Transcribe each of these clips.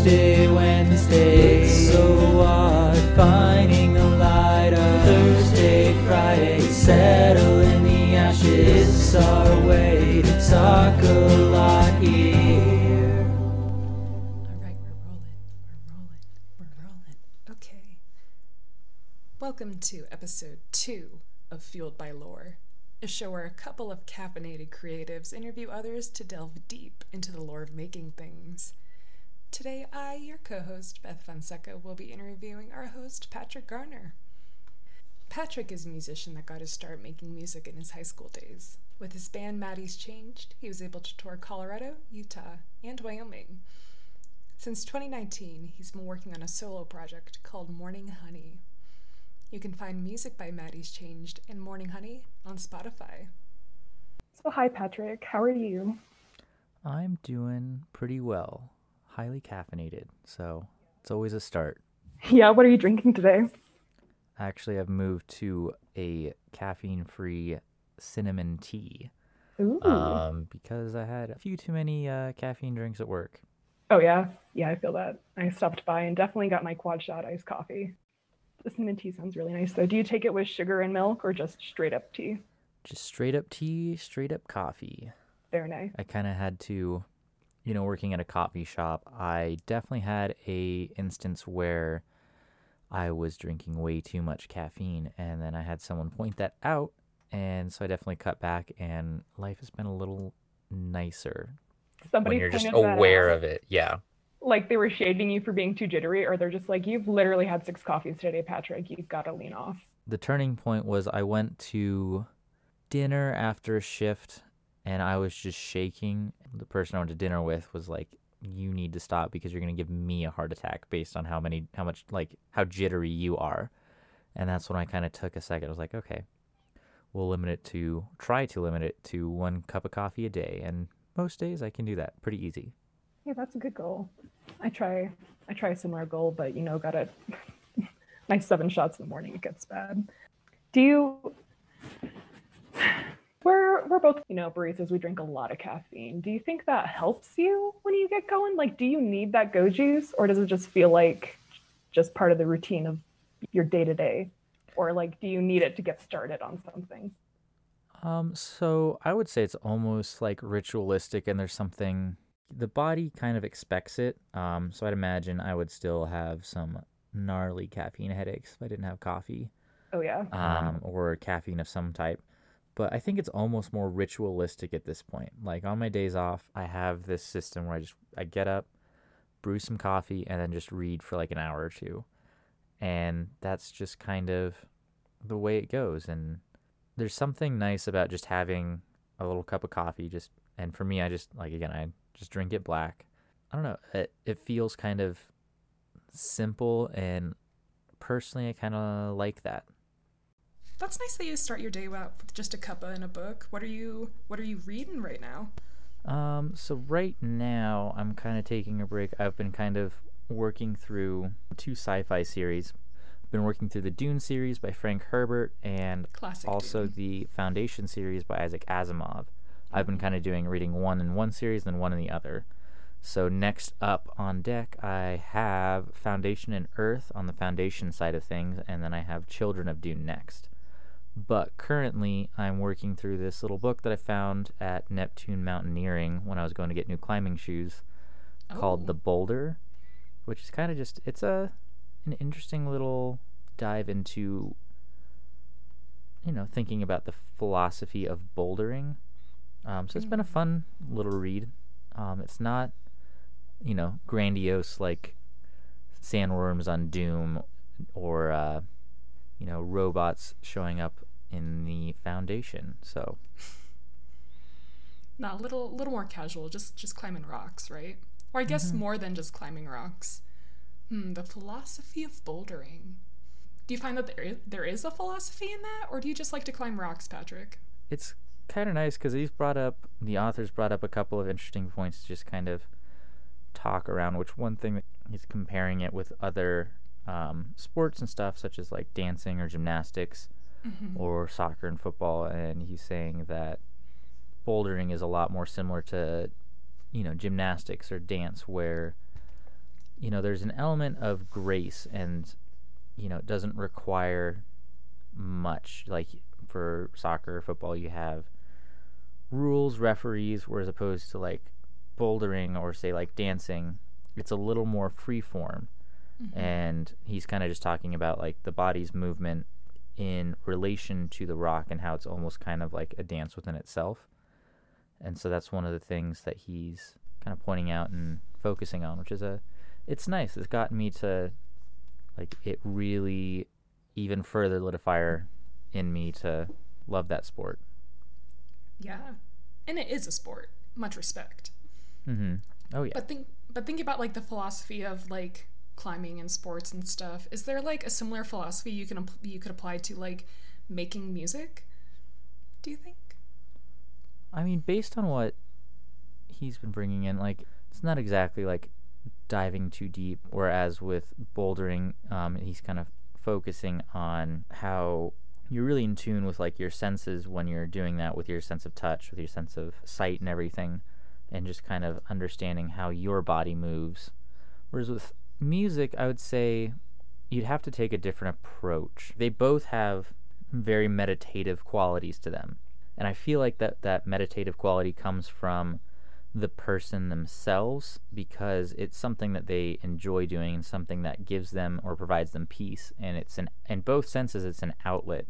Tuesday, Wednesday, it's so odd finding the light of Thursday, Friday, settle in the ashes, it's our way to talk a lot here. All right, we're rolling. Okay. Welcome to episode 2 of Fueled by Lore, a show where a couple of caffeinated creatives interview others to delve deep into the lore of making things. Today, I, your co-host, Beth Fonseca, will be interviewing our host, Patrick Garner. Patrick is a musician that got his start making music in his high school days. With his band Maddie's Changed, he was able to tour Colorado, Utah, and Wyoming. Since 2019, he's been working on a solo project called Morning Honey. You can find music by Maddie's Changed and Morning Honey on Spotify. So hi, Patrick. How are you? I'm doing pretty well. Highly caffeinated, so it's always a start. Yeah, what are you drinking today? Actually, I've moved to a caffeine-free cinnamon tea. Ooh. Because I had a few too many caffeine drinks at work. Oh, yeah? Yeah, I feel that. I stopped by and definitely got my quad shot iced coffee. The cinnamon tea sounds really nice, though. Do you take it with sugar and milk or just straight up tea? Just straight up tea, straight up coffee. Very nice. I kind of had to, working at a coffee shop, I definitely had a instance where I was drinking way too much caffeine, and then I had someone point that out, and so I definitely cut back, and life has been a little nicer Somebody when you're just pointed that aware out. of it. Yeah. Like they were shading you for being too jittery, or they're just like, you've literally had 6 coffees today, Patrick. You've got to lean off. The turning point was I went to dinner after a shift, and I was just shaking. The person I went to dinner with was like, you need to stop because you're going to give me a heart attack based on how jittery you are. And that's when I kind of took a second. I was like, okay, we'll try to limit it to 1 cup of coffee a day. And most days I can do that pretty easy. Yeah, that's a good goal. I try a similar goal, but got a nice 7 shots in the morning, it gets bad. We're both, baristas, we drink a lot of caffeine. Do you think that helps you when you get going? Like, do you need that go juice, or does it just feel like just part of the routine of your day-to-day? Or like, do you need it to get started on something? So I would say it's almost like ritualistic, and there's something, the body kind of expects it. So I'd imagine I would still have some gnarly caffeine headaches if I didn't have coffee. Oh, yeah. Or caffeine of some type. But I think it's almost more ritualistic at this point. Like on my days off, I have this system where I get up, brew some coffee, and then just read for like an hour or two. And that's just kind of the way it goes. And there's something nice about just having a little cup of coffee. And for me, I just drink it black. I don't know. It feels kind of simple, and personally, I kind of like that. That's nice that you start your day out with just a cuppa and a book. What are you reading right now? So right now I'm kind of taking a break. I've been kind of working through 2 sci-fi series. I've been working through the Dune series by Frank Herbert, and Classic also Dune. the Foundation series by Isaac Asimov. I've been kind of reading one in one series, then one in the other. So next up on deck, I have Foundation and Earth on the Foundation side of things, and then I have Children of Dune next. But currently, I'm working through this little book that I found at Neptune Mountaineering when I was going to get new climbing shoes, called The Boulder, which is kind of it's an interesting little dive into, thinking about the philosophy of bouldering. So it's been a fun little read. It's not, grandiose like sandworms on Doom or, robots showing up in the Foundation. So, No, a little more casual, just climbing rocks, right? Or I guess more than just climbing rocks. The philosophy of bouldering. Do you find that there is a philosophy in that, or do you just like to climb rocks, Patrick? It's kind of nice because the authors brought up a couple of interesting points to just kind of talk around, which one thing that he's comparing it with other sports and stuff, such as like dancing or gymnastics or soccer and football, and he's saying that bouldering is a lot more similar to, gymnastics or dance, where there's an element of grace, and it doesn't require much. Like for soccer, football, you have rules, referees, whereas opposed to like bouldering or say like dancing, it's a little more free form. And he's kind of just talking about like the body's movement in relation to the rock and how it's almost kind of like a dance within itself. And so that's one of the things that he's kind of pointing out and focusing on, which is it's nice. It's gotten me to, like, it really even further lit a fire in me to love that sport. Yeah. And it is a sport. Much respect. Oh, yeah. But think about, like, the philosophy of, like, climbing and sports and stuff. Is there, like, a similar philosophy you could apply to, like, making music? Do you think? I mean, based on what he's been bringing in, like, it's not exactly, like, diving too deep, whereas with bouldering, he's kind of focusing on how you're really in tune with, like, your senses when you're doing that, with your sense of touch, with your sense of sight and everything, and just kind of understanding how your body moves. Whereas with music, I would say you'd have to take a different approach. They both have very meditative qualities to them. And I feel like that meditative quality comes from the person themselves, because it's something that they enjoy doing and something that gives them or provides them peace. And in both senses, it's an outlet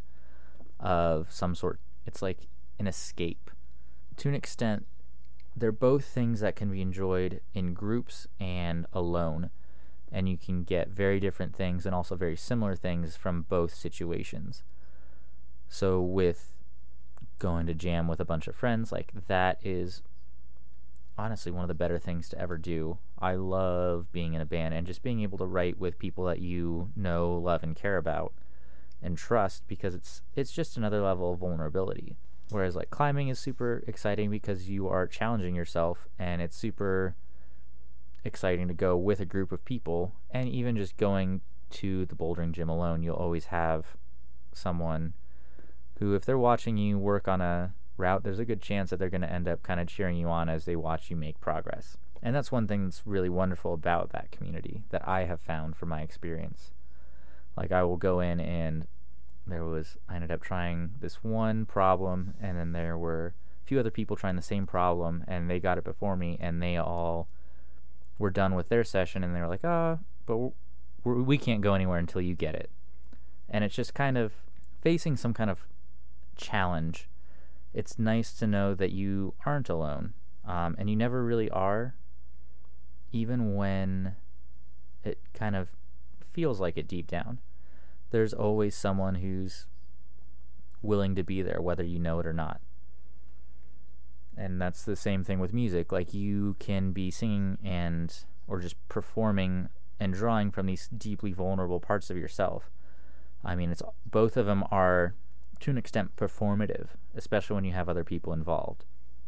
of some sort. It's like an escape. To an extent, they're both things that can be enjoyed in groups and alone. And you can get very different things and also very similar things from both situations. So with going to jam with a bunch of friends, like, that is honestly one of the better things to ever do. I love being in a band and just being able to write with people that you know, love, and care about and trust, because it's just another level of vulnerability. Whereas like climbing is super exciting because you are challenging yourself, and it's super exciting to go with a group of people. And even just going to the bouldering gym alone, you'll always have someone who, if they're watching you work on a route, there's a good chance that they're going to end up kind of cheering you on as they watch you make progress. And that's one thing that's really wonderful about that community that I have found from my experience. Like, I will go in and I ended up trying this one problem, and then there were a few other people trying the same problem, and they got it before me, and they all were done with their session, and they were like, but we can't go anywhere until you get it. And it's just kind of facing some kind of challenge. It's nice to know that you aren't alone, and you never really are, even when it kind of feels like it deep down. There's always someone who's willing to be there, whether you know it or not. And that's the same thing with music. Like, you can be singing or just performing and drawing from these deeply vulnerable parts of yourself. I mean, both of them are, to an extent, performative, especially when you have other people involved.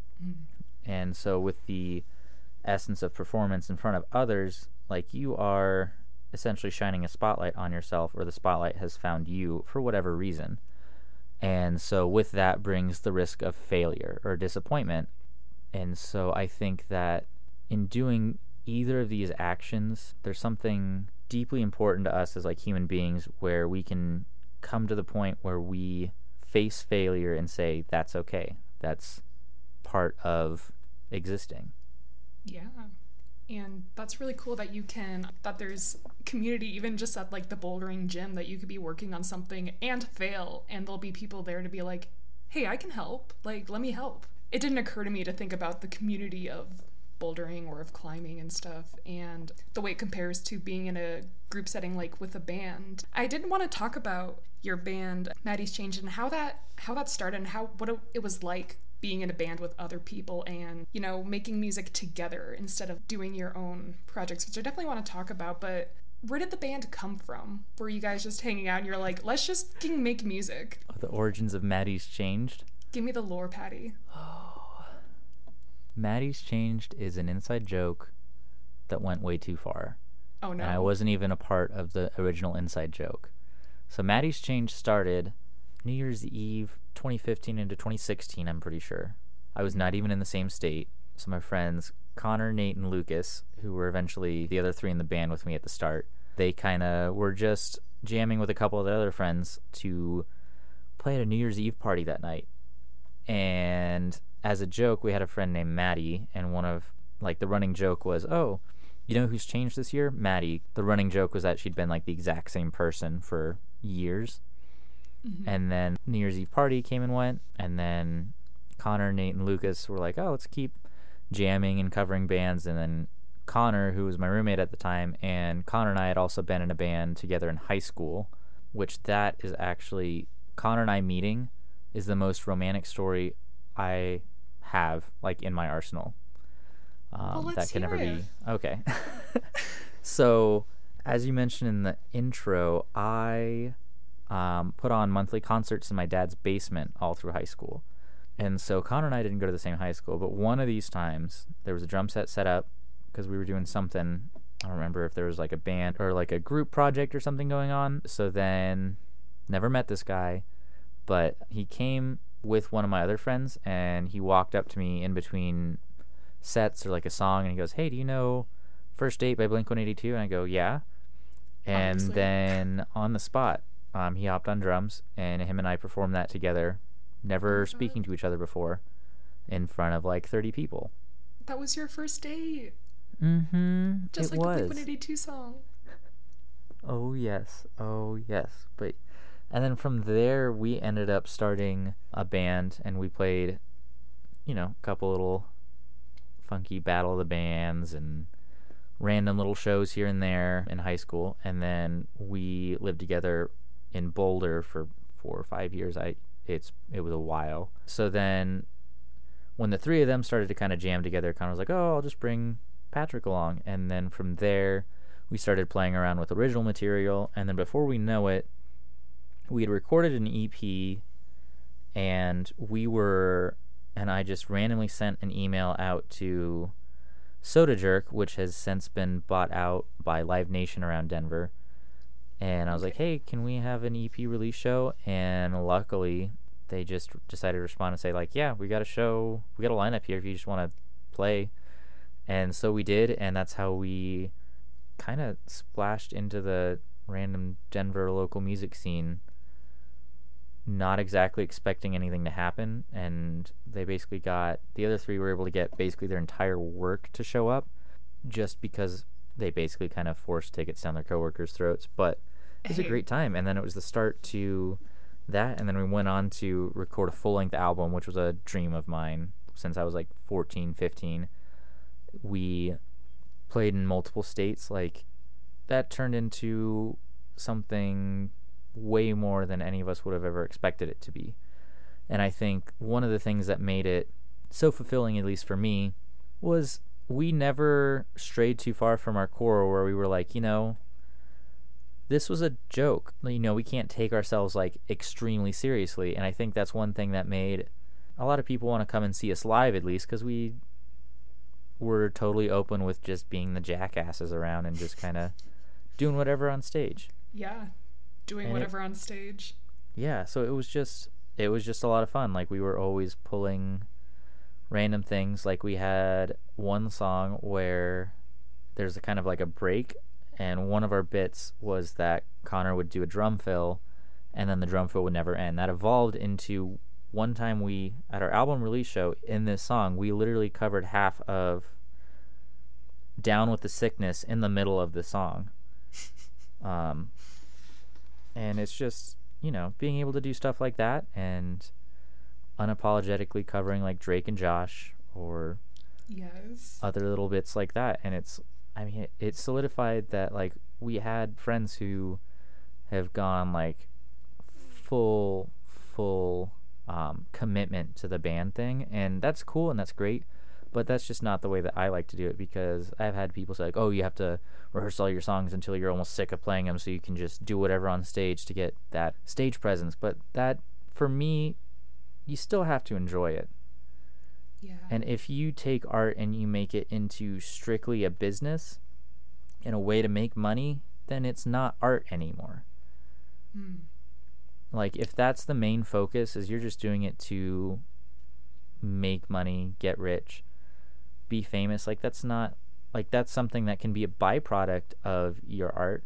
And so with the essence of performance in front of others, like, you are essentially shining a spotlight on yourself, or the spotlight has found you for whatever reason. And so with that brings the risk of failure or disappointment. And so I think that in doing either of these actions, there's something deeply important to us as like human beings, where we can come to the point where we face failure and say, that's okay. That's part of existing. Yeah. And that's really cool that that there's community, even just at like the bouldering gym, that you could be working on something and fail, and there'll be people there to be like, hey, I can help. Like, let me help. It didn't occur to me to think about the community of bouldering or of climbing and stuff, and the way it compares to being in a group setting, like with a band. I did want to talk about your band, Maddie's Changed, and how that started, and what it was like being in a band with other people, and, you know, making music together instead of doing your own projects, which I definitely want to talk about. But where did the band come from? Were you guys just hanging out and you're like, let's just fucking make music? The origins of Maddie's Changed? Give me the lore, Patty. Maddie's Changed is an inside joke that went way too far. Oh, no. And I wasn't even a part of the original inside joke. So Maddie's Changed started New Year's Eve 2015 into 2016, I'm pretty sure. I was not even in the same state. So my friends Connor, Nate, and Lucas, who were eventually the other three in the band with me at the start, they kind of were just jamming with a couple of their other friends to play at a New Year's Eve party that night. And as a joke, we had a friend named Maddie, and one of, like, the running joke was, oh, you know who's changed this year? Maddie. The running joke was that she'd been, like, the exact same person for years. Mm-hmm. And then New Year's Eve party came and went, and then Connor, Nate, and Lucas were like, oh, let's keep jamming and covering bands. And then Connor, who was my roommate at the time, and Connor and I had also been in a band together in high school, which that is actually, Connor and I meeting is the most romantic story I have, like, in my arsenal. Well, let's that can never hear be okay. So, as you mentioned in the intro, I put on monthly concerts in my dad's basement all through high school. And so Connor and I didn't go to the same high school, but one of these times there was a drum set up because we were doing something. I don't remember if there was like a band or like a group project or something going on. So then, never met this guy, but he came with one of my other friends, and he walked up to me in between sets or like a song, and he goes, hey, do you know First Date by Blink-182? And I go, yeah. And Obviously. then on the spot, he hopped on drums, and him and I performed that together, never speaking to each other before, in front of like 30 people. That was your first date. Mm-hmm. Just it like was. the Blink-182 song. Oh yes. But and then from there we ended up starting a band, and we played, a couple little funky battle of the bands and random little shows here and there in high school. And then we lived together in Boulder for 4 or 5 years. It was a while. So then when the three of them started to kind of jam together, Connor was like, oh, I'll just bring Patrick along. And then from there we started playing around with original material, and then before we know it, we had recorded an EP, and I just randomly sent an email out to Soda Jerk, which has since been bought out by Live Nation around Denver. And I was like, hey, can we have an EP release show? And luckily, they just decided to respond and say, like, yeah, we got a show, we got a lineup here if you just want to play. And so we did, and that's how we kind of splashed into the random Denver local music scene, not exactly expecting anything to happen. And they basically got, the other three were able to get basically their entire work to show up, just because they basically kind of forced tickets down their coworkers' throats. But it was a great time. And then it was the start to that, and then we went on to record a full-length album, which was a dream of mine since I was like 14, 15. We played in multiple states. Like, that turned into something way more than any of us would have ever expected it to be. And I think one of the things that made it so fulfilling, at least for me, was we never strayed too far from our core, where we were like, this was a joke. We can't take ourselves like extremely seriously. And I think that's one thing that made a lot of people want to come and see us live, at least, because we were totally open with just being the jackasses around and just kind of doing whatever on stage. Yeah, doing whatever on stage. Yeah, so it was just a lot of fun. Like, we were always pulling random things. Like, we had one song where there's a kind of like a break, and one of our bits was that Connor would do a drum fill, and then the drum fill would never end. That evolved into one time we, at our album release show, in this song, we literally covered half of Down with the Sickness in the middle of the song. And it's just, being able to do stuff like that and unapologetically covering like Drake and Josh or other little bits like that. And it solidified that, like, we had friends who have gone like full commitment to the band thing, and that's cool and that's great, but that's just not the way that I like to do it, because I've had people say, like, oh, you have to rehearse all your songs until you're almost sick of playing them so you can just do whatever on stage to get that stage presence. But that, for me, you still have to enjoy it. Yeah. And if you take art and you make it into strictly a business and a way to make money, then it's not art anymore. Like, if that's the main focus, is you're just doing it to make money, get rich, be famous. Like, that's not, like, that's something that can be a byproduct of your art.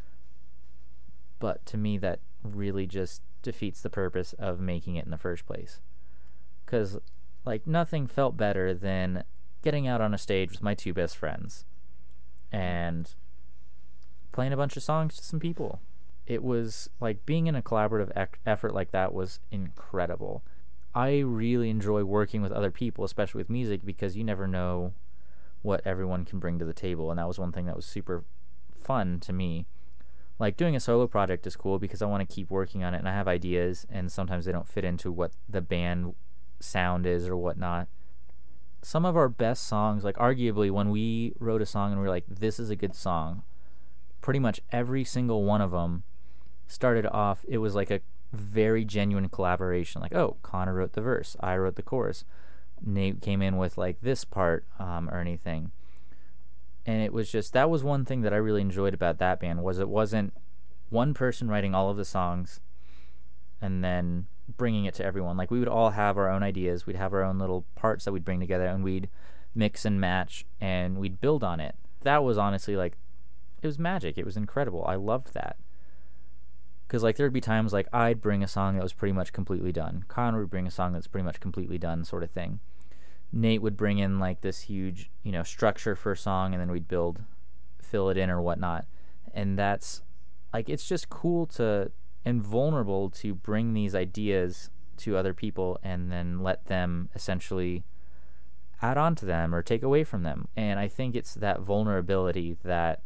But to me, that really just defeats the purpose of making it in the first place. Because, like, nothing felt better than getting out on a stage with my two best friends and playing a bunch of songs to some people. It was, like, being in a collaborative effort like that was incredible. I really enjoy working with other people, especially with music, because you never know what everyone can bring to the table, and that was one thing that was super fun to me. Like, doing a solo project is cool because I want to keep working on it, and I have ideas, and sometimes they don't fit into what the band sound is or whatnot. Some of our best songs, like, arguably, when we wrote a song and we were like, this is a good song, pretty much every single one of them started off, it was like a very genuine collaboration. Like, oh, Connor wrote the verse, I wrote the chorus, Nate came in with, like, this part or anything. And it was just, that was one thing that I really enjoyed about that band, was it wasn't one person writing all of the songs and then bringing it to everyone. Like, we would all have our own ideas, we'd have our own little parts that we'd bring together, and we'd mix and match, and we'd build on it. That was honestly, like, it was magic. It was incredible. I loved that. Because, like, there'd be times, like, I'd bring a song that was pretty much completely done. Connor would bring a song that's pretty much completely done, sort of thing. Nate would bring in, like, this huge, structure for a song, and then we'd fill it in or whatnot. And that's, like, it's just cool and vulnerable to bring these ideas to other people and then let them essentially add on to them or take away from them. And I think it's that vulnerability that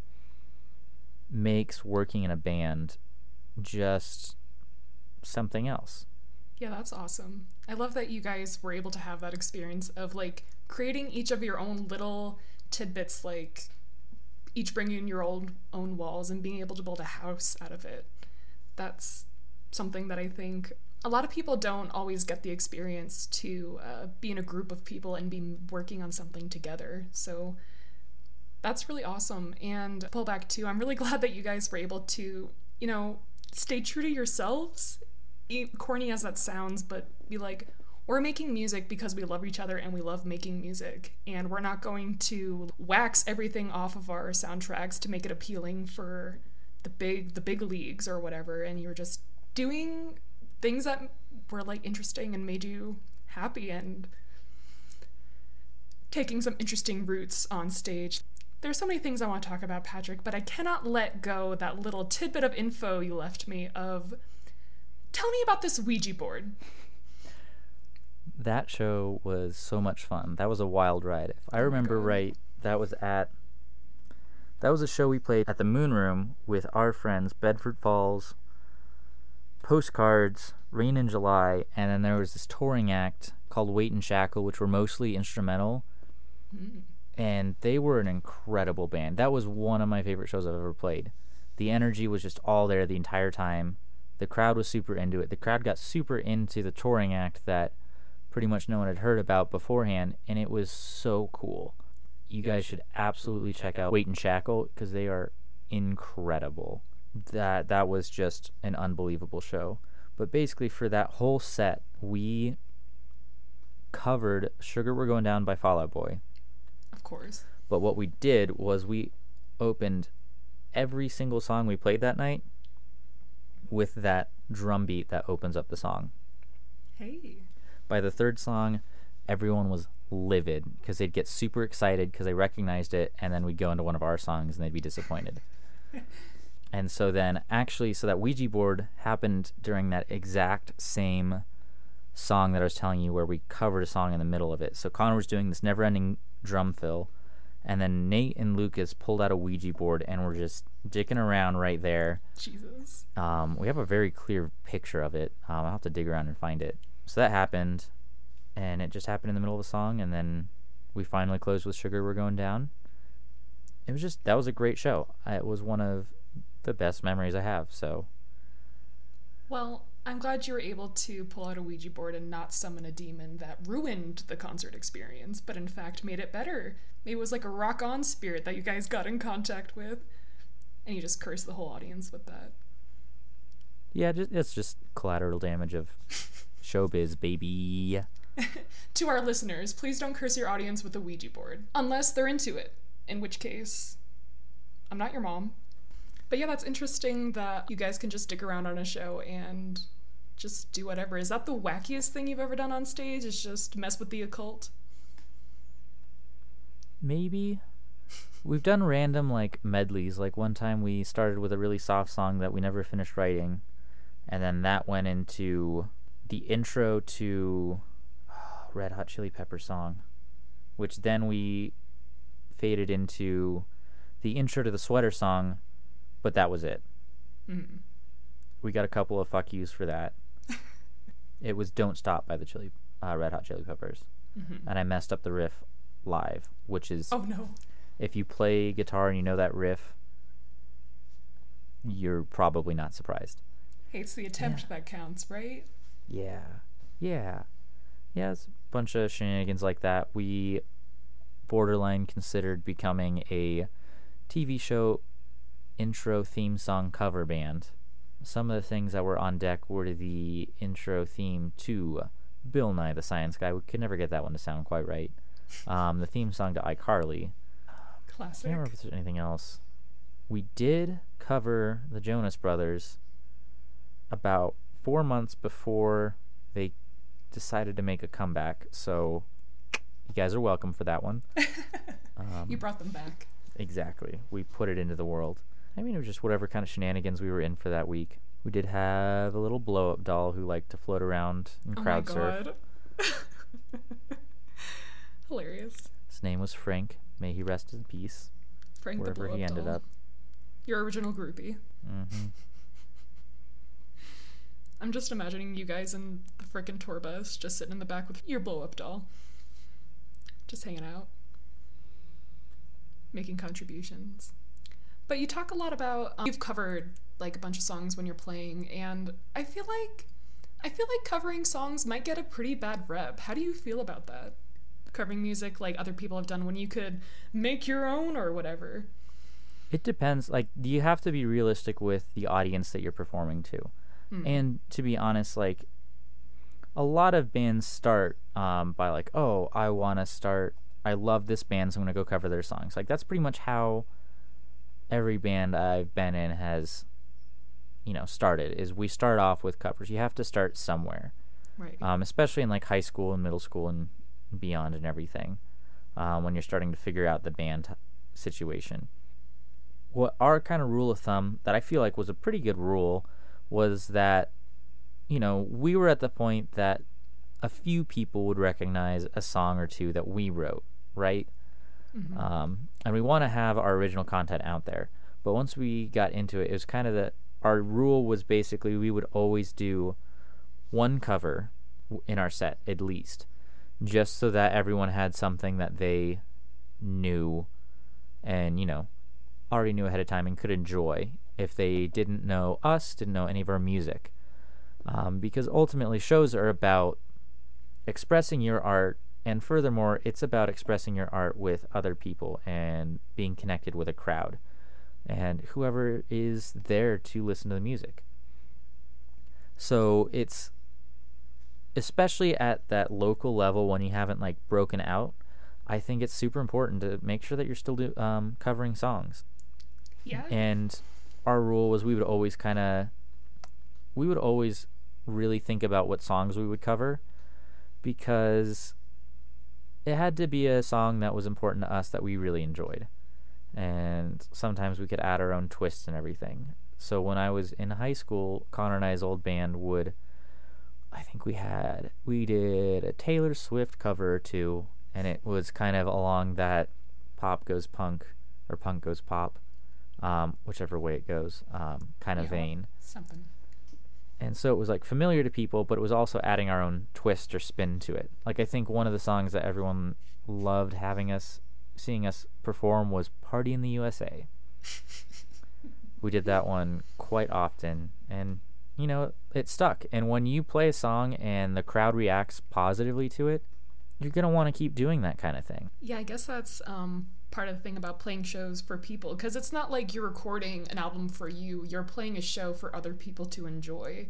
makes working in a band just something else. Yeah, that's awesome. I love that you guys were able to have that experience of, like, creating each of your own little tidbits, like each bringing your own walls and being able to build a house out of it. That's something that I think a lot of people don't always get the experience to be in a group of people and be working on something together. So that's really awesome. And pull back too, I'm really glad that you guys were able to, stay true to yourselves, corny as that sounds, but be like, we're making music because we love each other and we love making music, and we're not going to wax everything off of our soundtracks to make it appealing for the big leagues or whatever. And you're just doing things that were, like, interesting and made you happy and taking some interesting routes on stage. There's so many things I want to talk about, Patrick, but I cannot let go that little tidbit of info you left me of, tell me about this Ouija board. That show was so much fun. That was a wild ride. If I remember right, that was a show we played at the Moon Room with our friends Bedford Falls, Postcards, Rain in July, and then there was this touring act called Wait and Shackle, which were mostly instrumental. And they were an incredible band. That was one of my favorite shows I've ever played. The energy was just all there the entire time. The crowd was super into it. The crowd got super into the touring act that pretty much no one had heard about beforehand, and it was so cool. You guys should absolutely check out Wait and Shackle because they are incredible. That was just an unbelievable show. But basically for that whole set, we covered Sugar We're Going Down by Fall Out Boy. Of course. But what we did was we opened every single song we played that night with that drum beat that opens up the song. Hey. By the third song, everyone was livid because they'd get super excited because they recognized it, and then we'd go into one of our songs and they'd be disappointed. And so then so that Ouija board happened during that exact same song that I was telling you where we covered a song in the middle of it. So Connor was doing this never-ending drum fill, and then Nate and Lucas pulled out a Ouija board and were just dicking around right there. Jesus. We have a very clear picture of it. I'll have to dig around and find it. So that happened, and it just happened in the middle of the song, and then we finally closed with Sugar We're Going Down. That was a great show. It was one of the best memories I have, so. Well, I'm glad you were able to pull out a Ouija board and not summon a demon that ruined the concert experience, but in fact made it better. Maybe it was like a rock-on spirit that you guys got in contact with, and you just cursed the whole audience with that. Yeah, it's just collateral damage of showbiz, baby. To our listeners, please don't curse your audience with a Ouija board. Unless they're into it. In which case, I'm not your mom. But yeah, that's interesting that you guys can just stick around on a show and just do whatever. Is that the wackiest thing you've ever done on stage? Is just mess with the occult? Maybe. We've done random, like, medleys. Like, one time we started with a really soft song that we never finished writing, and then that went into the intro to Red Hot Chili Pepper song, which then we faded into the intro to the Sweater song, but that was it. Mm-hmm. We got a couple of fuck yous for that. It was Don't Stop by the Red Hot Chili Peppers. Mm-hmm. And I messed up the riff live, which is... Oh, no. If you play guitar and you know that riff, you're probably not surprised. Hey, it's the attempt that counts, right? Yeah, it's a bunch of shenanigans like that. We borderline considered becoming a TV show intro theme song cover band. Some of the things that were on deck were the intro theme to Bill Nye the Science Guy. We could never get that one to sound quite right. The theme song to iCarly. Classic. I can't remember if there's anything else. We did cover the Jonas Brothers about 4 months before they decided to make a comeback, so you guys are welcome for that one. You brought them back. Exactly. We put it into the world. I mean, it was just whatever kind of shenanigans we were in for that week. We did have a little blow-up doll who liked to float around and crowd surf. Oh my god. Hilarious. His name was Frank. May he rest in peace. Frank the wherever blow-up he ended doll. up. Your original groupie. Mm-hmm. I'm just imagining you guys in the frickin' tour bus, just sitting in the back with your blow-up doll. Just hanging out. Making contributions. But you talk a lot about, you've covered like a bunch of songs when you're playing, and I feel like covering songs might get a pretty bad rep. How do you feel about that? Covering music like other people have done when you could make your own or whatever. It depends. Like, you have to be realistic with the audience that you're performing to. And to be honest, like, a lot of bands start by like, oh, I love this band, so I'm going to go cover their songs. Like, that's pretty much how every band I've been in has, started, is we start off with covers. You have to start somewhere. Right. Especially in, like, high school and middle school and beyond and everything, when you're starting to figure out the band situation. What our kind of rule of thumb that I feel like was a pretty good rule was that, we were at the point that a few people would recognize a song or two that we wrote, right? Mm-hmm. And we want to have our original content out there. But once we got into it, it was kind of our rule was basically we would always do one cover in our set, at least, just so that everyone had something that they knew and, already knew ahead of time and could enjoy if they didn't know us, didn't know any of our music. Because ultimately shows are about expressing your art, and furthermore, it's about expressing your art with other people and being connected with a crowd and whoever is there to listen to the music. So it's, especially at that local level when you haven't like broken out, I think it's super important to make sure that you're still covering songs. Yeah. And our rule was we would always really think about what songs we would cover, because it had to be a song that was important to us that we really enjoyed. And sometimes we could add our own twists and everything. So when I was in high school, Connor and I's old band we did a Taylor Swift cover or two, and it was kind of along that pop goes punk or punk goes pop, whichever way it goes, kind of vein. Something. And so it was like familiar to people, but it was also adding our own twist or spin to it. Like, I think one of the songs that everyone loved seeing us perform was Party in the USA. We did that one quite often, and it stuck. And when you play a song and the crowd reacts positively to it, you're going to want to keep doing that kind of thing. Yeah, I guess that's part of the thing about playing shows for people, because it's not like you're recording an album for you. You're playing a show for other people to enjoy.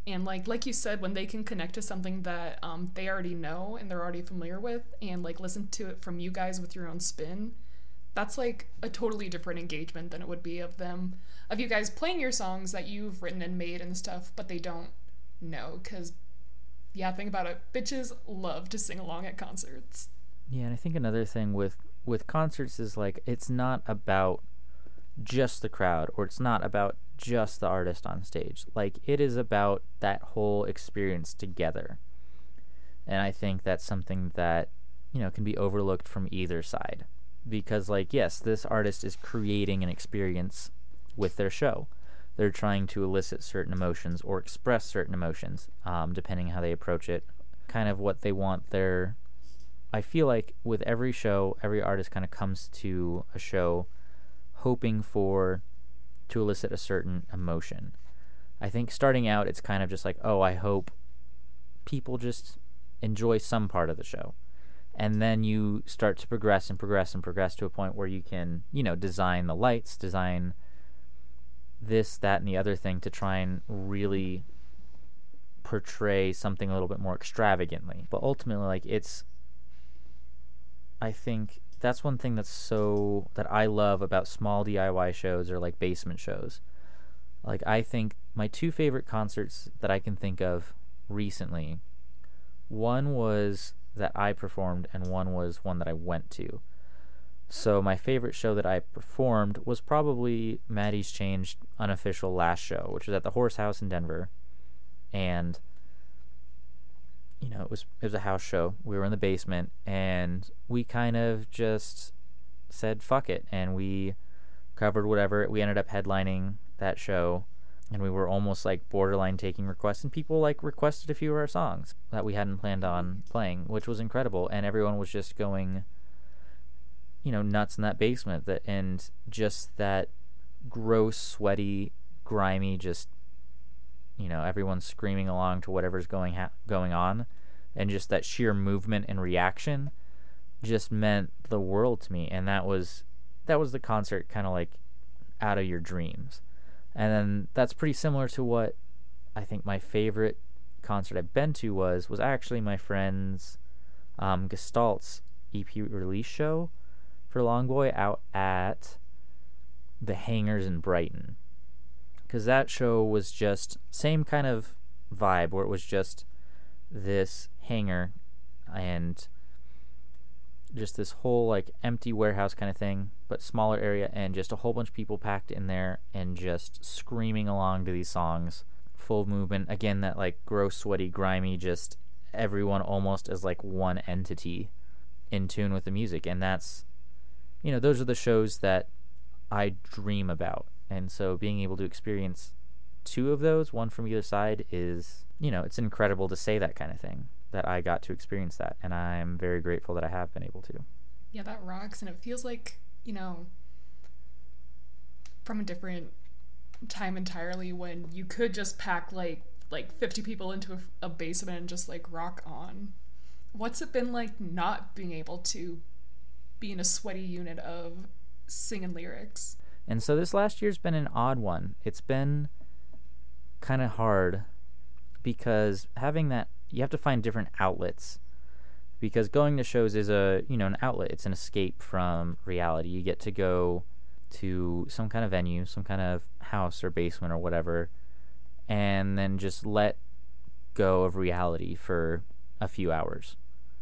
And like you said, when they can connect to something that they already know and they're already familiar with, and like listen to it from you guys with your own spin, that's like a totally different engagement than it would be of you guys playing your songs that you've written and made and stuff, but they don't know. Because yeah, think about it, bitches love to sing along at concerts. Yeah, and I think another thing with concerts is like it's not about just the crowd, or it's not about just the artist on stage. Like, it is about that whole experience together. And I think that's something that, you know, can be overlooked from either side. Because, like, yes, this artist is creating an experience with their show. They're trying to elicit certain emotions or express certain emotions, depending how they approach it. Kind of what they want I feel like with every show, every artist kind of comes to a show hoping to elicit a certain emotion. I think starting out, it's kind of just like, oh, I hope people just enjoy some part of the show. And then you start to progress and progress and progress to a point where you can, you know, design the lights, design this, that, and the other thing to try and really portray something a little bit more extravagantly. But ultimately, like, I think that's one thing that I love about small DIY shows or like basement shows. Like, I think my two favorite concerts that I can think of recently, one was that I performed and one was one that I went to. So my favorite show that I performed was probably Maddie's Changed unofficial last show, which was at the Horse House in Denver. And you know, it was a house show. We were in the basement, and we kind of just said fuck it, and we covered whatever. We ended up headlining that show, and we were almost like borderline taking requests, and people like requested a few of our songs that we hadn't planned on playing, which was incredible. And everyone was just going, you know, nuts in that basement. And just that gross, sweaty, grimy, just, you know, everyone's screaming along to whatever's going on, and just that sheer movement and reaction just meant the world to me. And that was the concert, kind of like out of your dreams. And then that's pretty similar to what I think my favorite concert I've been to was actually my friend's Gestalt's EP release show for Longboy out at the Hangars in Brighton. Because that show was just same kind of vibe, where it was just this hangar and just this whole like empty warehouse kind of thing, but smaller area, and just a whole bunch of people packed in there and just screaming along to these songs, full movement. Again, that like gross, sweaty, grimy, just everyone almost as like one entity in tune with the music. And that's, you know, those are the shows that I dream about. And so being able to experience two of those, one from either side, is, you know, it's incredible to say that kind of thing, that I got to experience that. And I'm very grateful that I have been able to. Yeah, that rocks. And it feels like, you know, from a different time entirely, when you could just pack like 50 people into a basement and just like rock on. What's it been like not being able to be in a sweaty unit of singing lyrics? And so this last year's been an odd one. It's been kind of hard because having that, you have to find different outlets, because going to shows is an outlet. It's an escape from reality. You get to go to some kind of venue, some kind of house or basement or whatever, and then just let go of reality for a few hours.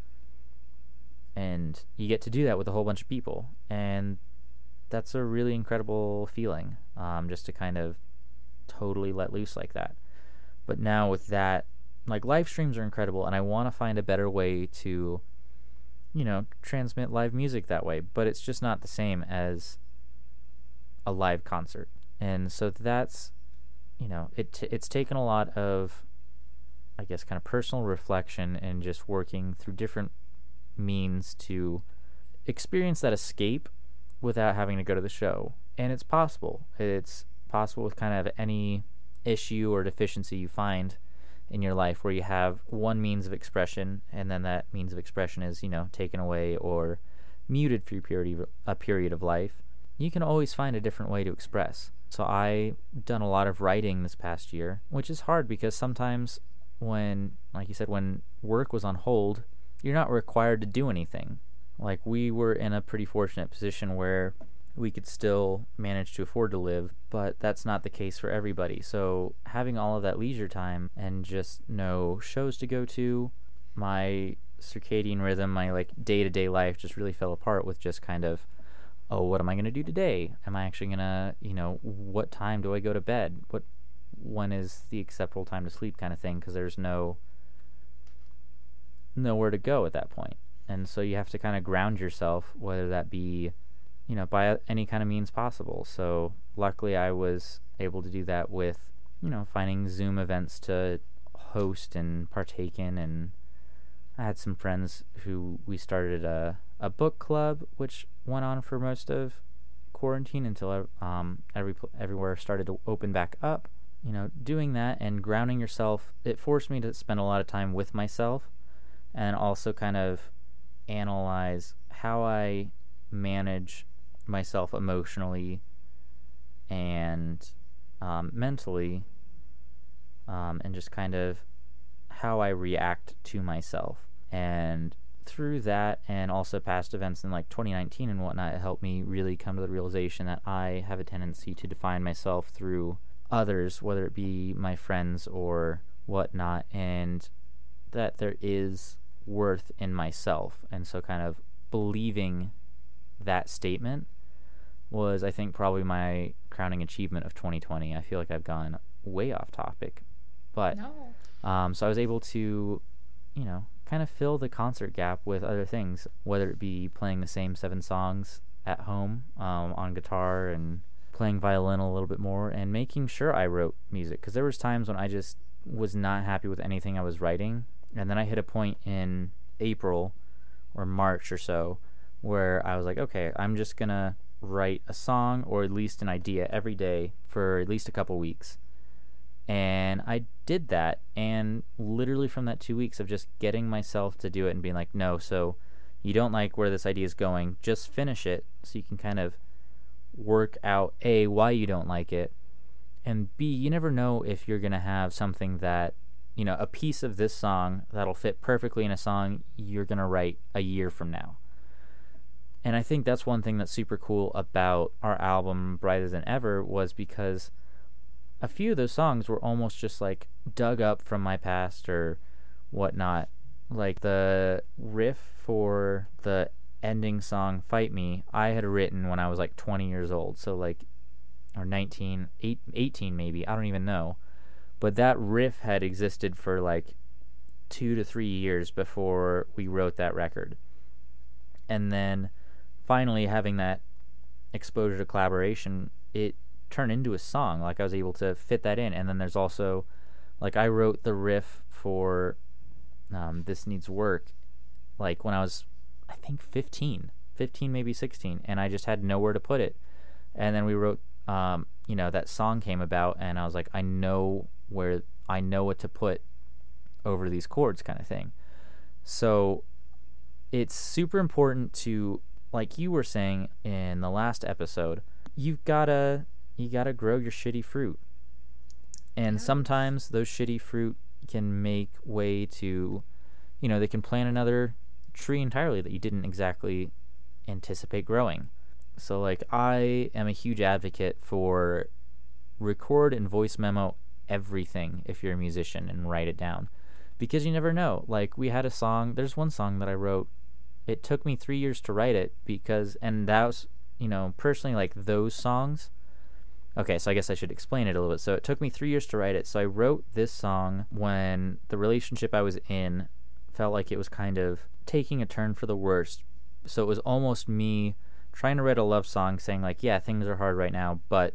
And you get to do that with a whole bunch of people. And that's a really incredible feeling, just to kind of totally let loose like that. But now with that, like, live streams are incredible, and I want to find a better way to, you know, transmit live music that way, but it's just not the same as a live concert. And so that's, you know, it's taken a lot of, I guess, kind of personal reflection and just working through different means to experience that escape without having to go to the show. And it's possible. It's possible with kind of any issue or deficiency you find in your life, where you have one means of expression, and then that means of expression is, you know, taken away or muted for a period of life. you can always find a different way to express. So I've done a lot of writing this past year, which is hard because sometimes when, like you said, when work was on hold, you're not required to do anything. Like, we were in a pretty fortunate position where we could still manage to afford to live, but that's not the case for everybody. So having all of that leisure time and just no shows to go to, my circadian rhythm, my like day-to-day life just really fell apart with just kind of, oh, what am I going to do today? Am I actually going to, what time do I go to bed? When is the acceptable time to sleep kind of thing? Because there's nowhere to go at that point. And so you have to kind of ground yourself, whether that be, by any kind of means possible. So luckily I was able to do that with, finding Zoom events to host and partake in. And I had some friends who we started a book club, which went on for most of quarantine until everywhere started to open back up. Doing that and grounding yourself, it forced me to spend a lot of time with myself and also kind of analyze how I manage myself emotionally and mentally, and just kind of how I react to myself. And through that, and also past events in like 2019 and whatnot, it helped me really come to the realization that I have a tendency to define myself through others, whether it be my friends or whatnot, and that there is worth in myself. And so kind of believing that statement was, I think, probably my crowning achievement of 2020. I feel like I've gone way off topic, but No. So I was able to, kind of fill the concert gap with other things, whether it be playing the same 7 songs at home on guitar and playing violin a little bit more and making sure I wrote music, because there was times when I just was not happy with anything I was writing. And then I hit a point in April or March or so where I was like, okay, I'm just going to write a song or at least an idea every day for at least a couple weeks. And I did that, and literally from that 2 weeks of just getting myself to do it and being like, no, so you don't like where this idea is going, just finish it, so you can kind of work out, A, why you don't like it, and B, you never know if you're going to have something that, a piece of this song that'll fit perfectly in a song you're going to write a year from now. And I think that's one thing that's super cool about our album, Brighter Than Ever, was because a few of those songs were almost just like dug up from my past or whatnot. Like the riff for the ending song, Fight Me, I had written when I was like 20 years old. So like, or 19, 18 maybe, I don't even know. But that riff had existed for like 2 to 3 years before we wrote that record. And then finally having that exposure to collaboration, it turned into a song. Like, I was able to fit that in. And then there's also, like, I wrote the riff for This Needs Work like when I was, I think 15 maybe 16, and I just had nowhere to put it. And then we wrote that song came about, and I was like, I know what to put over these chords kind of thing. So it's super important to, like you were saying in the last episode, you gotta grow your shitty fruit. And sometimes those shitty fruit can make way to, they can plant another tree entirely that you didn't exactly anticipate growing. So like, I am a huge advocate for record and voice memo everything if you're a musician and write it down, because you never know. Like, we had a song, there's one song that I wrote, it took me 3 years to write it, and that was, personally, like, those songs. Okay, so I guess I should explain it a little bit. So it took me 3 years to write it. So I wrote this song when the relationship I was in felt like it was kind of taking a turn for the worst. So it was almost me trying to write a love song saying like, yeah, things are hard right now, but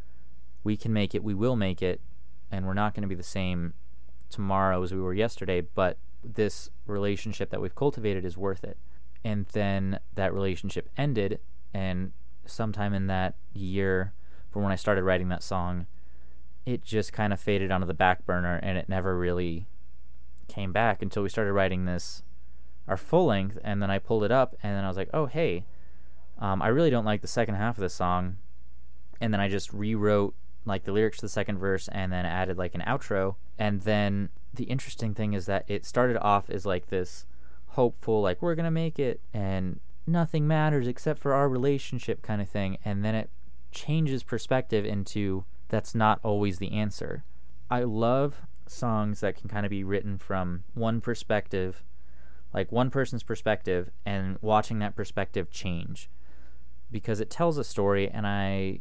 we can make it, we will make it, and we're not going to be the same tomorrow as we were yesterday, but this relationship that we've cultivated is worth it. And then that relationship ended, and sometime in that year from when I started writing that song, it just kind of faded onto the back burner, and it never really came back until we started writing our full length. And then I pulled it up, and then I was like, oh, hey, I really don't like the second half of the song, and then I just rewrote like the lyrics to the second verse and then added like an outro. And then the interesting thing is that it started off as like this hopeful, like, we're gonna make it and nothing matters except for our relationship kind of thing, and then it changes perspective into that's not always the answer. I love songs that can kind of be written from one perspective, like one person's perspective, and watching that perspective change, because it tells a story, and I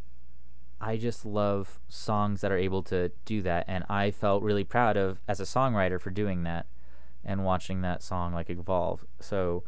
just love songs that are able to do that, and I felt really proud of as a songwriter for doing that and watching that song like evolve. So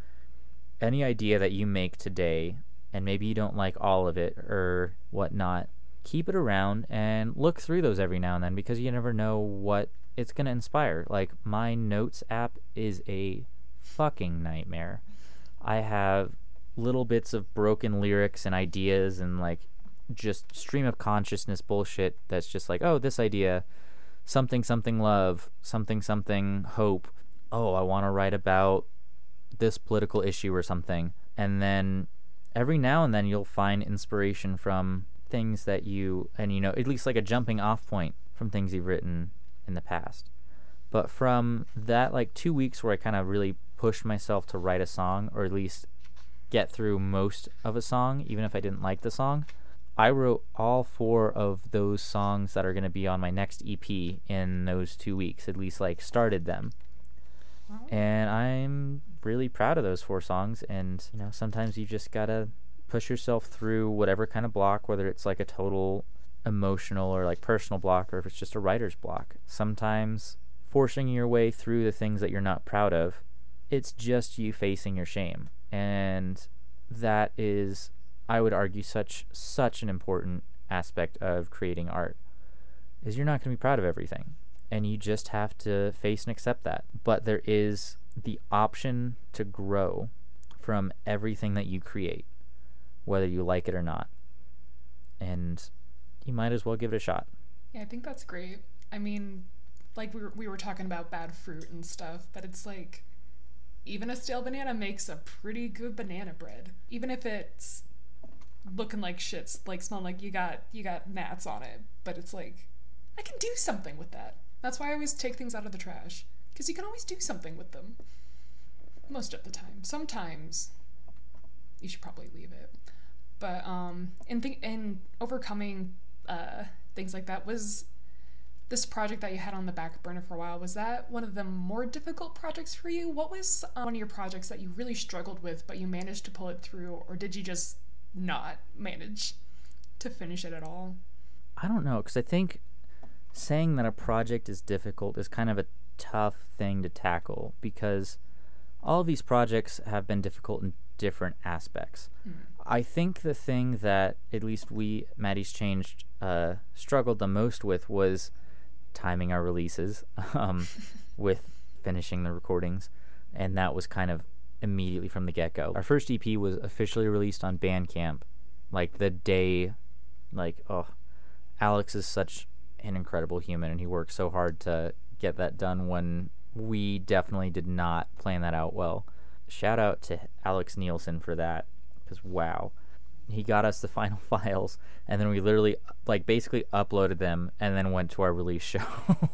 any idea that you make today, and maybe you don't like all of it or whatnot, keep it around and look through those every now and then, because you never know what it's going to inspire. Like, my notes app is a fucking nightmare. I have little bits of broken lyrics and ideas and like just stream of consciousness bullshit that's just like, oh, this idea, something something love, something something hope, oh, I want to write about this political issue or something. And then every now and then you'll find inspiration from things that you, and you know, at least like a jumping off point from things you've written in the past. But from that like 2 weeks where I kind of really pushed myself to write a song, or at least get through most of a song, even if I didn't like the song, I wrote all 4 of those songs that are going to be on my next EP in those 2 weeks, at least like started them. Wow. And I'm really proud of those 4 songs. And, you know, sometimes you just got to push yourself through whatever kind of block, whether it's like a total emotional or like personal block, or if it's just a writer's block. Sometimes forcing your way through the things that you're not proud of, it's just you facing your shame. And that is, I would argue, such an important aspect of creating art, is you're not going to be proud of everything, and you just have to face and accept that. But there is the option to grow from everything that you create, whether you like it or not, and you might as well give it a shot. Yeah, I think that's great. I mean, like we were talking about bad fruit and stuff, but it's like, even a stale banana makes a pretty good banana bread, even if it's looking like shit's like smelling like you got gnats on it. But it's like, I can do something with that. That's why I always take things out of the trash, because you can always do something with them most of the time. Sometimes you should probably leave it. But in overcoming things like that, was this project that you had on the back burner for a while, was that one of the more difficult projects for you? What was one of your projects that you really struggled with, but you managed to pull it through, or did you just not manage to finish it at all? I don't know, because I think saying that a project is difficult is kind of a tough thing to tackle, because all of these projects have been difficult in different aspects. I think the thing that at least we, Maddie's Changed, struggled the most with was timing our releases with finishing the recordings, and that was kind of immediately from the get-go. Our first EP was officially released on Bandcamp like the day, like, oh, Alex is such an incredible human, and he worked so hard to get that done when we definitely did not plan that out well. Shout out to Alex Nielsen for that, because wow, he got us the final files, and then we literally like basically uploaded them and then went to our release show.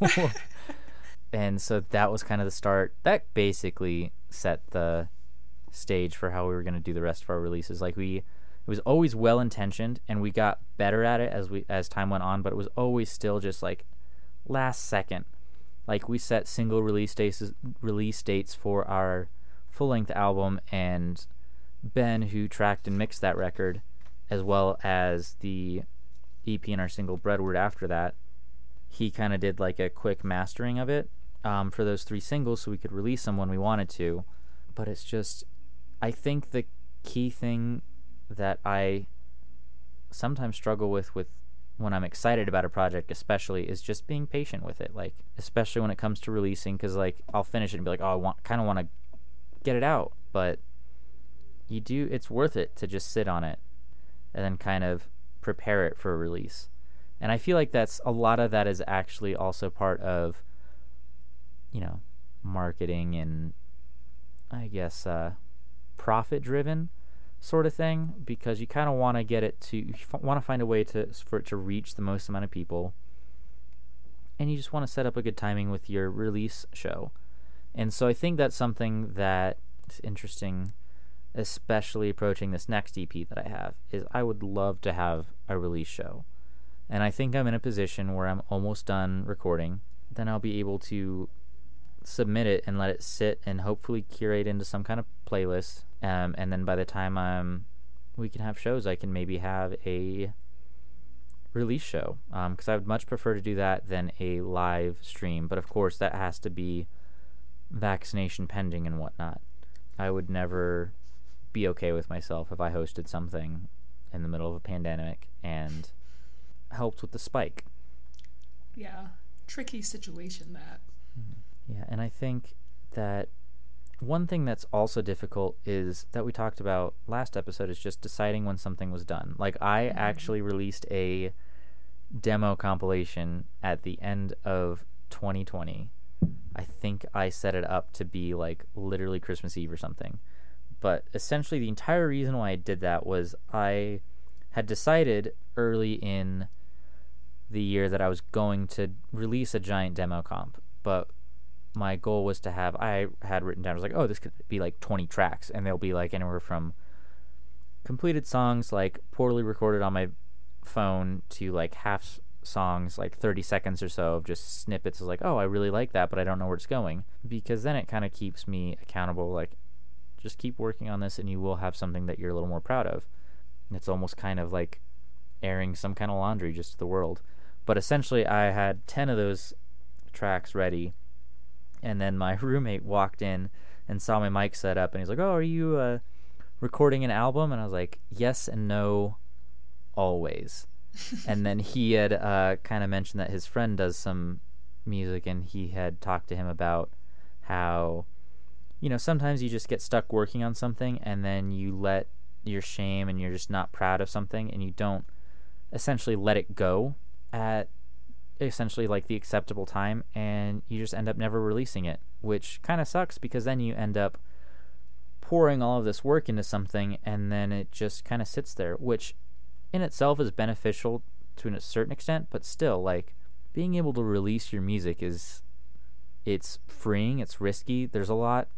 And so that was kind of the start. That basically set the stage for how we were going to do the rest of our releases. Like, it was always well intentioned, and we got better at it as time went on, but it was always still just like last second. Like, we set single release dates for our full-length album, and Ben, who tracked and mixed that record, as well as the EP and our single Breadward after that, he kind of did like a quick mastering of it for those 3 singles so we could release them when we wanted to. But it's just, I think the key thing that I sometimes struggle with when I'm excited about a project especially, is just being patient with it. Like, especially when it comes to releasing, because like I'll finish it and be like, oh, I kind of want to get it out, but it's worth it to just sit on it and then kind of prepare it for a release. And I feel like a lot of that is actually also part of, you know, marketing and I guess profit driven. sort of thing, because you kind of want to get it to, you want to find a way for it to reach the most amount of people, and you just want to set up a good timing with your release show. And so I think that's something that is interesting, especially approaching this next EP that I have, is I would love to have a release show. And I think I'm in a position where I'm almost done recording. Then I'll be able to submit it and let it sit and hopefully curate into some kind of playlist. And then by the time we can have shows, I can maybe have a release show. Because I would much prefer to do that than a live stream. But of course, that has to be vaccination pending and whatnot. I would never be okay with myself if I hosted something in the middle of a pandemic and helped with the spike. Yeah, tricky situation that. Yeah, and I think that one thing that's also difficult is that we talked about last episode is just deciding when something was done. Like, I actually released a demo compilation at the end of 2020. I think I set it up to be like literally Christmas Eve or something. But essentially the entire reason why I did that was I had decided early in the year that I was going to release a giant demo comp, but my goal was to have, I had written down, I was like, oh, this could be like 20 tracks, and they'll be like anywhere from completed songs like poorly recorded on my phone to like half songs, like 30 seconds or so of just snippets of like, oh, I really like that, but I don't know where it's going. Because then it kind of keeps me accountable, like, just keep working on this and you will have something that you're a little more proud of. And it's almost kind of like airing some kind of laundry just to the world. But essentially I had 10 of those tracks ready, and then my roommate walked in and saw my mic set up, and he's like, oh, are you recording an album? And I was like, yes and no, always. And then he had kind of mentioned that his friend does some music, and he had talked to him about how, you know, sometimes you just get stuck working on something, and then you let your shame and you're just not proud of something, and you don't essentially let it go at essentially like the acceptable time, and you just end up never releasing it, which kind of sucks, because then you end up pouring all of this work into something and then it just kind of sits there, which in itself is beneficial to a certain extent, but still, like, being able to release your music it's freeing, it's risky, there's a lot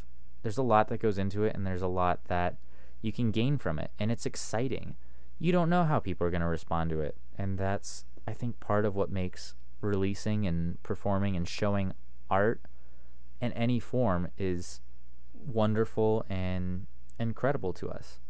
that goes into it, and there's a lot that you can gain from it, and it's exciting. You don't know how people are going to respond to it, and that's, I think, part of what makes releasing and performing and showing art in any form is wonderful and incredible to us,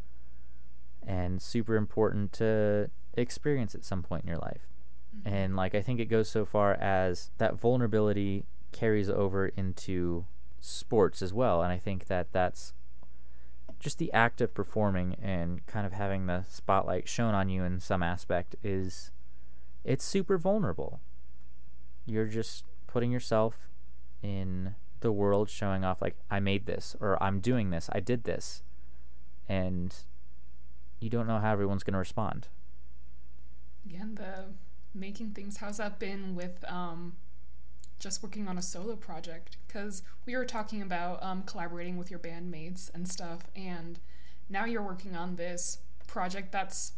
and super important to experience at some point in your life. And like, I think it goes so far as that vulnerability carries over into sports as well, and I think that that's just the act of performing and kind of having the spotlight shown on you in some aspect is, it's super vulnerable. You're just putting yourself in the world, showing off like, I made this, or I'm doing this, I did this, and you don't know how everyone's going to respond. Yeah, and the making things, how's that been with just working on a solo project? Because we were talking about collaborating with your bandmates and stuff, and now you're working on this project that's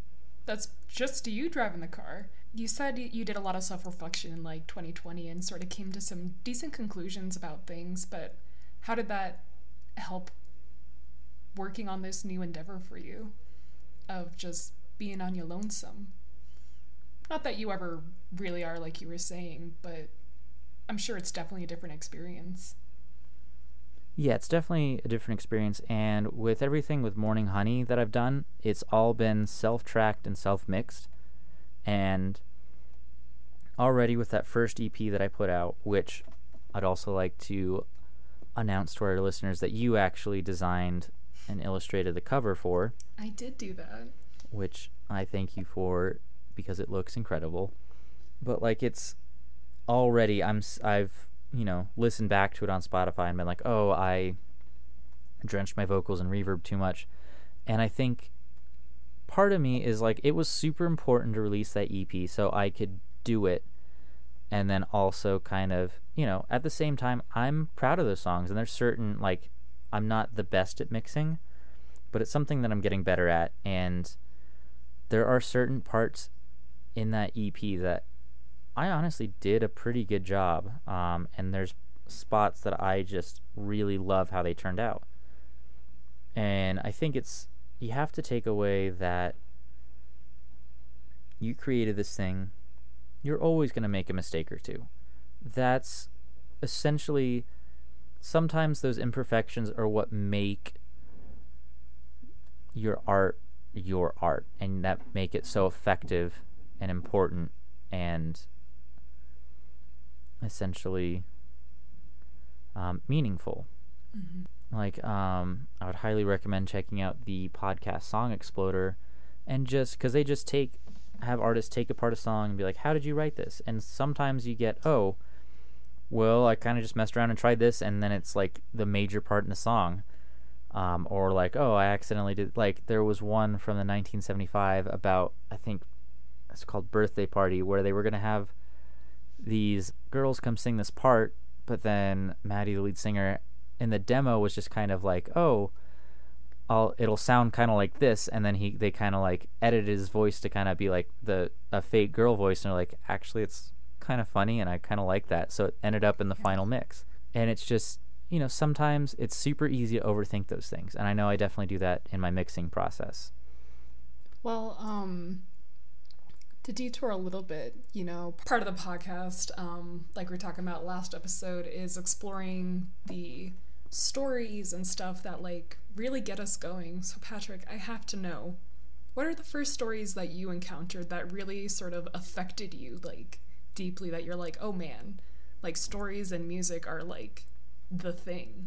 just you driving the car. You said you did a lot of self-reflection in like 2020 and sort of came to some decent conclusions about things, but how did that help working on this new endeavor for you of just being on your lonesome? Not that you ever really are, like you were saying, but I'm sure it's definitely a different experience. Yeah, it's definitely a different experience, and with everything with Morning Honey that I've done, it's all been self-tracked and self-mixed. And already with that first EP that I put out, which I'd also like to announce to our listeners that you actually designed and illustrated the cover for. I did do that. Which I thank you for, because it looks incredible. But like, it's already, I've listened back to it on Spotify and been like, oh, I drenched my vocals in reverb too much. And I think part of me is like, it was super important to release that EP so I could do it, and then also kind of, at the same time, I'm proud of those songs, and there's certain, like, I'm not the best at mixing, but it's something that I'm getting better at. And there are certain parts in that EP that I honestly did a pretty good job. And there's spots that I just really love how they turned out. And I think you have to take away that you created this thing. You're always going to make a mistake or two. That's essentially, sometimes those imperfections are what make your art, and that make it so effective and important and essentially meaningful. Mm-hmm. Like, I would highly recommend checking out the podcast Song Exploder, and just because they just have artists take apart a song and be like, how did you write this? And sometimes you get, oh, well, I kind of just messed around and tried this, and then it's like the major part in the song. Or like, oh, I accidentally did, like, there was one from the 1975 about, I think it's called Birthday Party, where they were going to have these girls come sing this part, but then Maddie, the lead singer, in the demo was just kind of like, oh, it'll sound kind of like this, and then they kind of like edited his voice to kind of be like a fake girl voice, and they're like, actually, it's kind of funny, and I kind of like that, so it ended up in the final mix. And it's just, sometimes it's super easy to overthink those things, and I know I definitely do that in my mixing process. Well, to detour a little bit, part of the podcast, like we were talking about last episode, is exploring the stories and stuff that like really get us going. So Patrick, I have to know, what are the first stories that you encountered that really sort of affected you like deeply, that you're like, oh man, like stories and music are like the thing?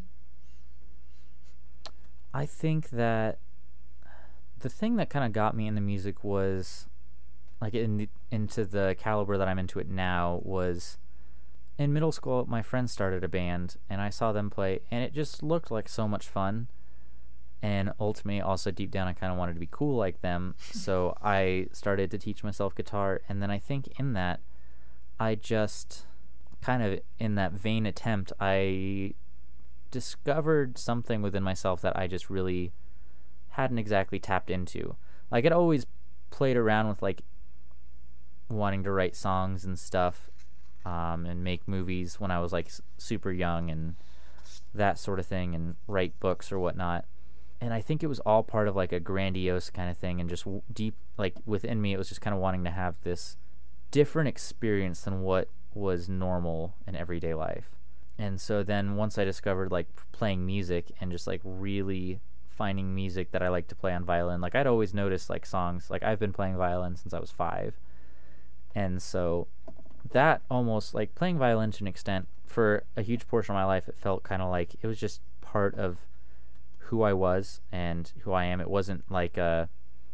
I think that the thing that kind of got me into music was like into the caliber that I'm into it now was in middle school. My friends started a band and I saw them play, and it just looked like so much fun. And ultimately, also deep down, I kind of wanted to be cool like them. So I started to teach myself guitar. And then I think in that, I just kind of in that vain attempt, I discovered something within myself that I just really hadn't exactly tapped into. Like, I'd always played around with like wanting to write songs and stuff, and make movies when I was like super young and that sort of thing, and write books or whatnot. And I think it was all part of like a grandiose kind of thing, and just deep, like within me, it was just kind of wanting to have this different experience than what was normal in everyday life. And so then once I discovered like playing music and just like really finding music that I like to play on violin, like I'd always noticed like songs, like I've been playing violin since I was 5. And so that almost like playing violin to an extent for a huge portion of my life, it felt kind of like it was just part of who I was and who I am. It wasn't like I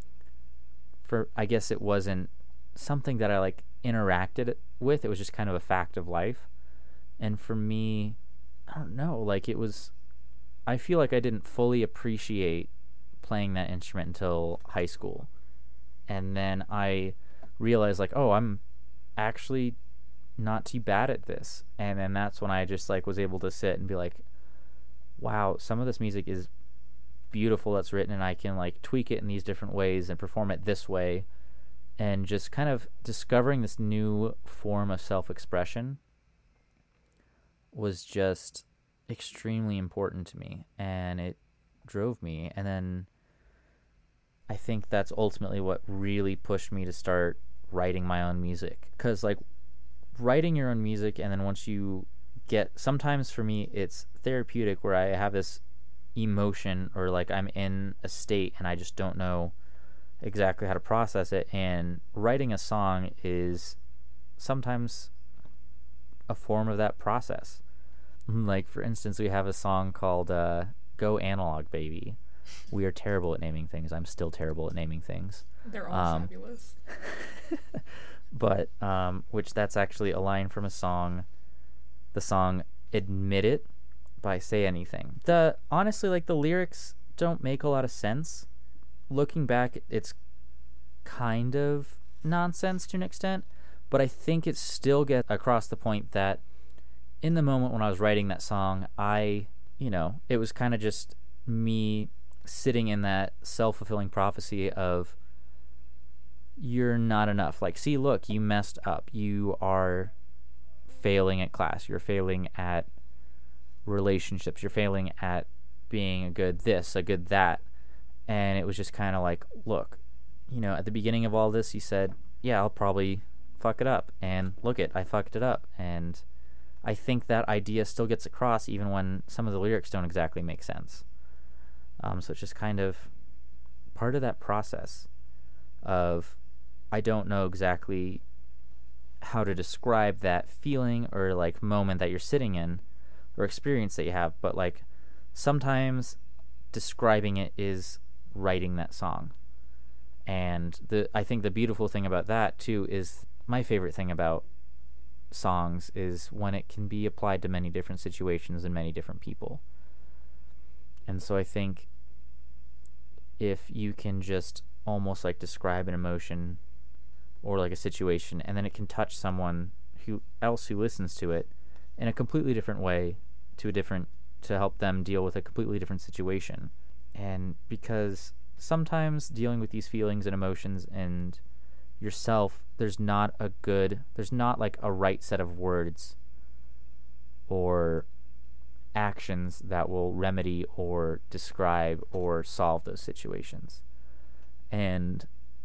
guess it wasn't something that I like interacted with. It was just kind of a fact of life. And for me, I don't know, like I feel like I didn't fully appreciate playing that instrument until high school. And then I realized like, oh, I'm actually not too bad at this. And then that's when I just like was able to sit and be like, wow, some of this music is beautiful that's written, and I can like tweak it in these different ways and perform it this way. And just kind of discovering this new form of self-expression was just extremely important to me, and it drove me. And then I think that's ultimately what really pushed me to start writing my own music, because like writing your own music, and then once you get, sometimes for me it's therapeutic where I have this emotion, or like I'm in a state and I just don't know exactly how to process it, and writing a song is sometimes a form of that process. Like for instance, we have a song called Go Analog Baby. We are terrible at naming things. I'm still terrible at naming things. They're all fabulous. But which that's actually a line from a song, the song Admit It by Say Anything. Honestly, like the lyrics don't make a lot of sense. Looking back, it's kind of nonsense to an extent, but I think it still gets across the point that in the moment when I was writing that song, it was kind of just me sitting in that self-fulfilling prophecy of you're not enough. Like, see, look, you messed up. You are failing at class. You're failing at relationships. You're failing at being a good this, a good that. And it was just kind of like, look, you know, at the beginning of all this, you said, yeah, I'll probably fuck it up. And look it, I fucked it up. And I think that idea still gets across even when some of the lyrics don't exactly make sense. So it's just kind of part of that process of, I don't know exactly how to describe that feeling or like moment that you're sitting in or experience that you have, but like sometimes describing it is writing that song. And I think the beautiful thing about that too is, my favorite thing about songs is when it can be applied to many different situations and many different people. And so I think if you can just almost like describe an emotion or like a situation, and then it can touch someone else who listens to it in a completely different way to help them deal with a completely different situation. And because sometimes dealing with these feelings and emotions and yourself, there's not like a right set of words or actions that will remedy or describe or solve those situations. And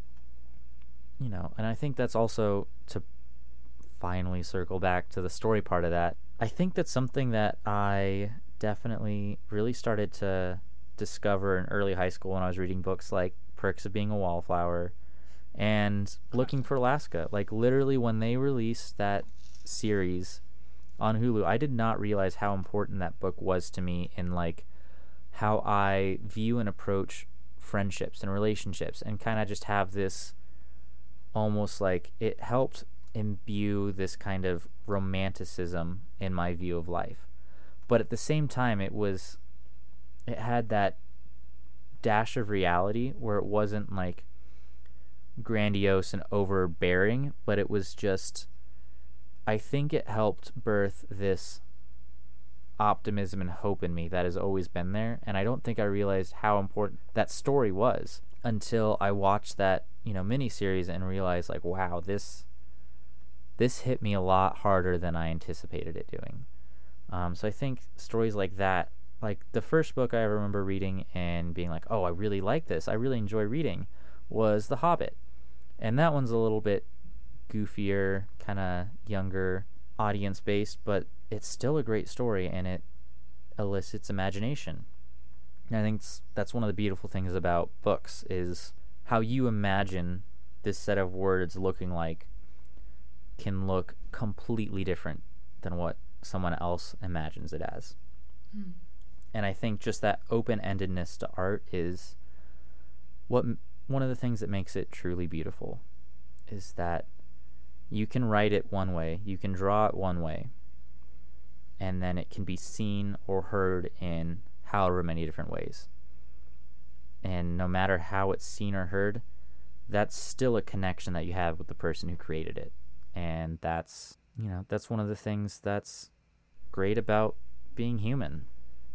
you know, and I think that's also, to finally circle back to the story part of that, I think that's something that I definitely really started to discover in early high school when I was reading books like Perks of Being a Wallflower and Looking for Alaska. Like, literally when they released that series on Hulu, I did not realize how important that book was to me in like how I view and approach friendships and relationships, and kind of just have this almost like, it helped imbue this kind of romanticism in my view of life. But at the same time, it had that dash of reality where it wasn't like grandiose and overbearing, but it was just, I think it helped birth this optimism and hope in me that has always been there. And I don't think I realized how important that story was until I watched that, you know, miniseries and realized like, wow, this hit me a lot harder than I anticipated it doing. So I think stories like that, like the first book I ever remember reading and being like, oh, I really like this, I really enjoy reading, was The Hobbit. And that one's a little bit goofier, kind of younger audience based, but it's still a great story and it elicits imagination. And I think that's one of the beautiful things about books, is how you imagine this set of words looking like can look completely different than what someone else imagines it as. And I think just that open-endedness to art is one of the things that makes it truly beautiful, is that you can write it one way, you can draw it one way, and then it can be seen or heard in however many different ways. And no matter how it's seen or heard, that's still a connection that you have with the person who created it. And that's one of the things that's great about being human.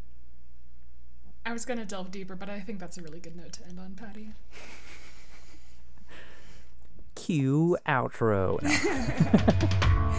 I was going to delve deeper, but I think that's a really good note to end on, Patty. Cue outro. No.